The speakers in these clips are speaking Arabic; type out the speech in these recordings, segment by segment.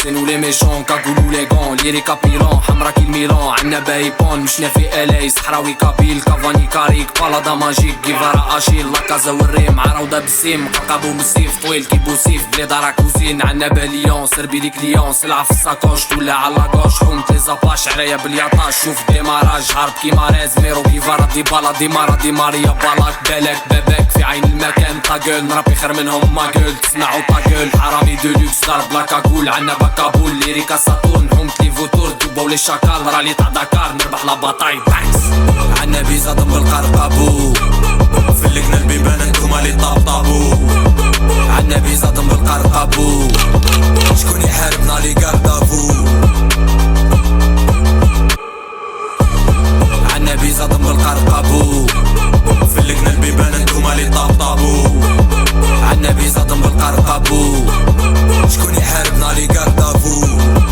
سين ولي ميشون كاغولو لي غون ليريكا بيلون حمرا كي الميلون عنا بايبون مشنا في الاي صحراوي كابيل كافاني كاريك بالادا ماجيك كيفارا اشيل لاكازا والريم عراوده بالسيم قرقابو مسيف طويل كي بوسيف بليدارا كوزين عنا باليون سربي لي كليون سلعه في الساكوش تولا على لاكوش حومت لي زاباش عرايا بالياطاش شوف ديماراج هارب كيما ريز ميرو كيفارا ديبالا ديمارا ديماريا بالك بالك باباك في عين المكان طاقل نربي خير منهم ما قول تسمعوا طاقل حرامي دولوكس دار بلا كاكول عنا باكابول ليريكا ساتون حومت لي فوتور دوبا ولي شاكال رالي تاع داكار نربح لا باطاي باكس عنا فيزا ضم القرقابو فلقنا البيبان انتوما لي طابطابو عنا فيزا ضم القرقابو شكون يحاربنا لي كاردافو عنا فيزا ضم القرقابو فلقنا البيبان انتوما لي طابطابو عنا فيزا ضم القرقابو شكون يحاربنا لي كاردافو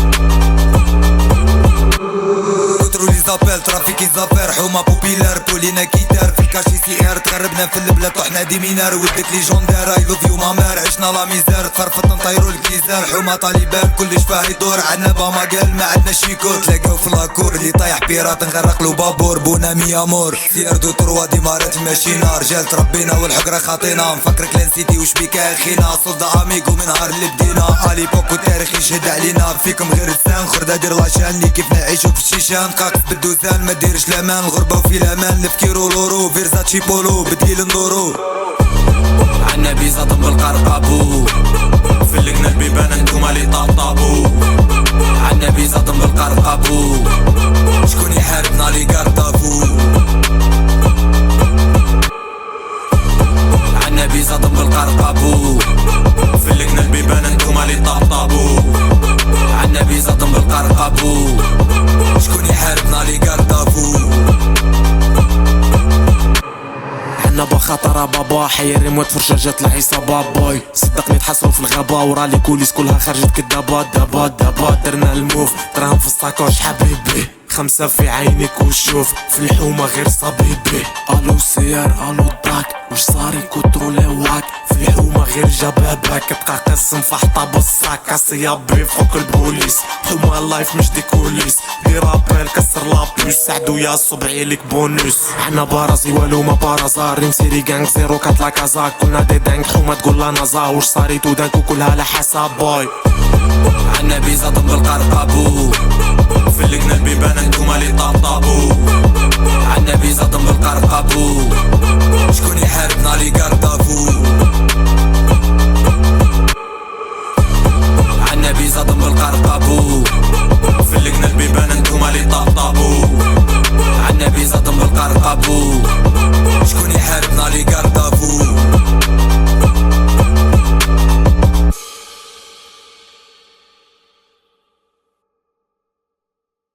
كترو لي زابيل ترافيكي زافير حومة بوبيلار بولينا كيتار في الكاشي سي ار تغربنا في البلاد طحنا ديمينار ودك لي جوندير اي لوف يو مامار عشنا لا ميزار تفرفط نطيرو الكيزار حومة طالبان كلش فاه يدور عنا باماقال ما عندنا شيكور تلاقاو في لاكور اللي طايح بيرات نغرق له بابور بونا مي امور سير دو تروا ديمارات ماشينا رجال تربينا والحقرة خاطينا مفكر كلان سيتي وش بيك اخينا صلدا اميغو من نهار اللي بدينا الي بوك والتاريخ يشهد علينا فيكم غير السان خرده دير لاشان كيف نعيشو في الشيشان قاقص بالدوزان ما ديرش لامان الغربة وفي الامان نفكيرو لورو فيرزاتشي بولو بديل ندورو عنا فيزا ضم القرقابو فلقنا البيبان انتوما لي طابطابو عنا فيزا ضم القرقابو شكون يحاربنا لي كاردافو عنا فيزا ضم القرقابو فلقنا البيبان انتوما لي طابطابو عنا فيزا ضم القرقابو شكون يحاربنا لي كاردافو عنا بخاطر بابا حيري موت فرشاجات العيسى باباي صدقني تحصلوا في الغابة ورالي كوليس كلها خرجت كدابات دابات دابات درنا الموف دراهم في الساكوش حبيبي خمسة في عينك وشوف في الحومة غير صبيبي الو سيار الو داك وش صاري كترو لواك في الحومة غير جبابك تبقى قسم فحطة بالصاك عصيابي فوق البوليس حومة لايف مش دي كوليس دي رابيل كسر لابوس سعدو يا صبعي لك بونوس عنا بارازي والو ما بارازار نسيري جانك زيرو كاتلا كازاك كلنا دي دانك حومة تقول لا نزا وش صاري تودانك وكلها على حساب باي عنا فيزا ضم القرقابو فلقنا البيبان انتوما لي طابطابو عنا فيزا ضم القرقابو شكون يحاربنا لي كاردافو